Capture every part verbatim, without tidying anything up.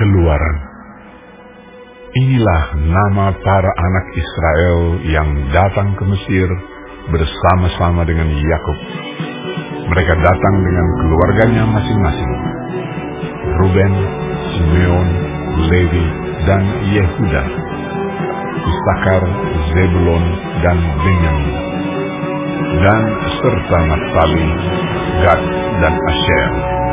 Keluaran. Inilah nama para anak Israel yang datang ke Mesir bersama-sama dengan Yakub. Mereka datang dengan keluarganya masing-masing. Ruben, Simeon, Lewi, dan Yehuda. Isakar, Zebulon, dan Benyamin. Dan serta Naftali, Gad, dan Asher.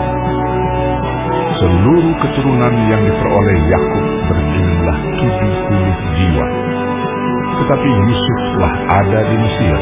Seluruh keturunan yang diperoleh Yakub berjumlah tujuh puluh jiwa. Tetapi Yusuf telah ada di Mesir.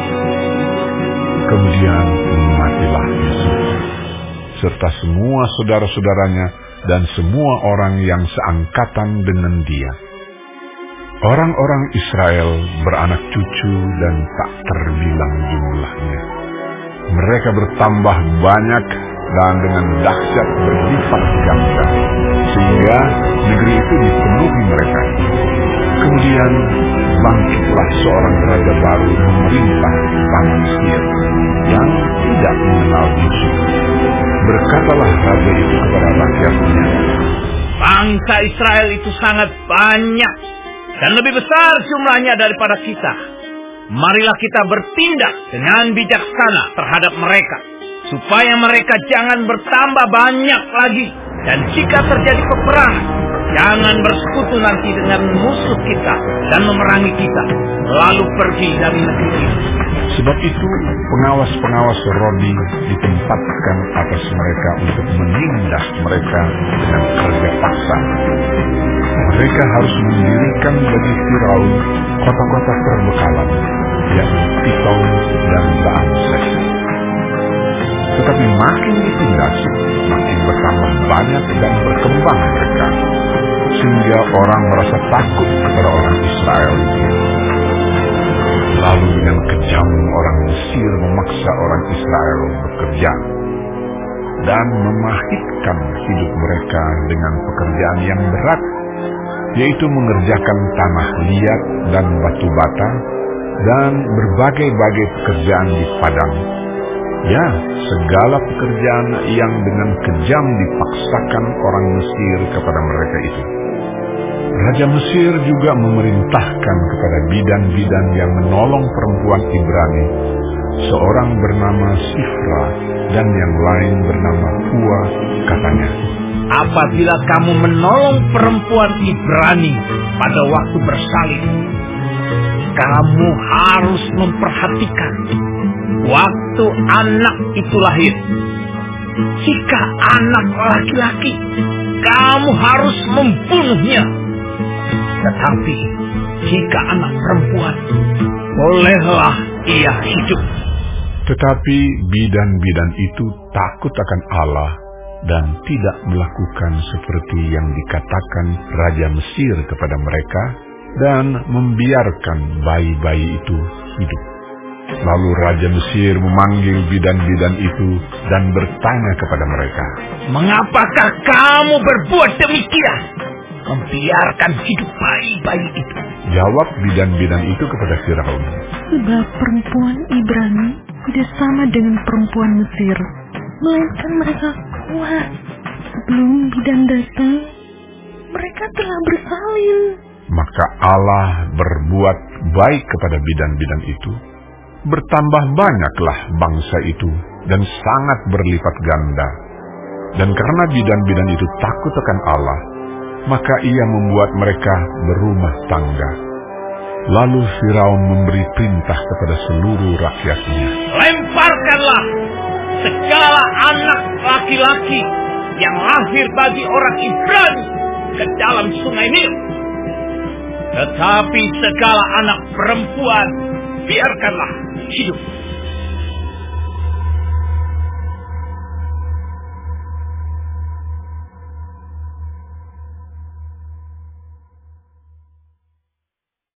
Kemudian matilah Yusuf, serta semua saudara-saudaranya dan semua orang yang seangkatan dengan dia. Orang-orang Israel beranak cucu dan tak terbilang jumlahnya. Mereka bertambah banyak dan dengan dahsyat berlipat ganda, sehingga negeri itu dipenuhi mereka. Kemudian bangkitlah seorang raja baru memerintah tanah Mesir yang tidak mengenal Yusuf. Berkatalah raja itu kepada rakyatnya, bangsa Israel itu sangat banyak dan lebih besar jumlahnya daripada kita. Marilah kita bertindak dengan bijaksana terhadap mereka, supaya mereka jangan bertambah banyak lagi. Dan jika terjadi peperangan, jangan bersekutu nanti dengan musuh kita dan memerangi kita, lalu pergi dari negeri ini. Sebab itu pengawas-pengawas Rodi ditempatkan atas mereka untuk menindas mereka dengan kerja paksa. Mereka harus mendirikan bagi Firaun kota-kota perbekalan, yakni Piton dan Ramses. Tetapi makin ditindas, makin bertambah banyak dan berkembang mereka, sehingga orang merasa takut kepada orang Israel. Lalu dengan kejam orang Mesir memaksa orang Israel bekerja dan memahitkan hidup mereka dengan pekerjaan yang berat, yaitu mengerjakan tanah liat dan batu bata dan berbagai-bagai pekerjaan di padang. Ya, segala pekerjaan yang dengan kejam dipaksakan orang Mesir kepada mereka itu. Raja Mesir juga memerintahkan kepada bidan-bidan yang menolong perempuan Ibrani, seorang bernama Sifra dan yang lain bernama Pua, katanya, apabila kamu menolong perempuan Ibrani pada waktu bersalin, kamu harus memperhatikan waktu anak itu lahir. Jika anak laki-laki, kamu harus membunuhnya. Tetapi jika anak perempuan, bolehlah ia hidup. Tetapi bidan-bidan itu takut akan Allah dan tidak melakukan seperti yang dikatakan Raja Mesir kepada mereka, dan membiarkan bayi-bayi itu hidup. Lalu Raja Mesir memanggil bidan-bidan itu dan bertanya kepada mereka, mengapakah kamu berbuat demikian? Membiarkan hidup bayi-bayi itu. Jawab bidan-bidan itu kepada Firaun, sebab perempuan Ibrani tidak sama dengan perempuan Mesir, melainkan mereka kuat. Sebelum bidan datang, mereka telah bersalin. Maka Allah berbuat baik kepada bidan-bidan itu. Bertambah banyaklah bangsa itu dan sangat berlipat ganda. Dan karena bidan-bidan itu takut akan Allah, maka ia membuat mereka berumah tangga. Lalu Firaun memberi perintah kepada seluruh rakyatnya, lemparkanlah segala anak laki-laki yang lahir bagi orang Ibrani ke dalam sungai Nil. Tetapi segala anak perempuan biarkanlah hidup.